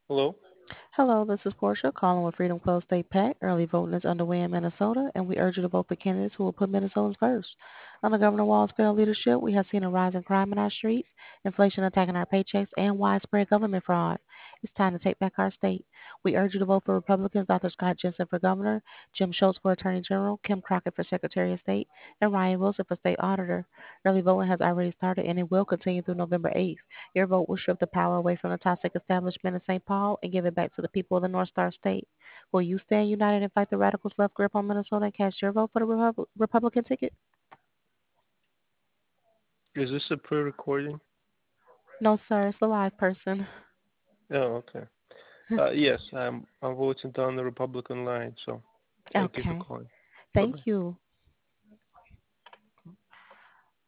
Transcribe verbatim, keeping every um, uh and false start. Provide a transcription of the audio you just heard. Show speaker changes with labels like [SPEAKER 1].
[SPEAKER 1] Hello?
[SPEAKER 2] Hello, this is Portia calling with Freedom Club State PAC. Early voting is underway in Minnesota, and we urge you to vote for candidates who will put Minnesotans first. Under Governor Walz's failed leadership, we have seen a rise in crime in our streets, inflation attacking our paychecks, and widespread government fraud. It's time to take back our state. We urge you to vote for Republicans Doctor Scott Jensen for governor, Jim Schultz for attorney general, Kim Crockett for secretary of state, and Ryan Wilson for state auditor. Early voting has already started, and it will continue through November eighth. Your vote will strip the power away from the toxic establishment in Saint Paul and give it back to the people of the North Star State. Will you stand united and fight the radicals' left grip on Minnesota and cast your vote for the Repub- Republican ticket?
[SPEAKER 1] Is this a pre-recording?
[SPEAKER 2] No, sir. It's a live person.
[SPEAKER 1] Oh, okay. Uh, yes, I'm I'm voting down the Republican line, so thank you for
[SPEAKER 2] Okay.
[SPEAKER 1] calling. Bye-bye.
[SPEAKER 2] Thank you.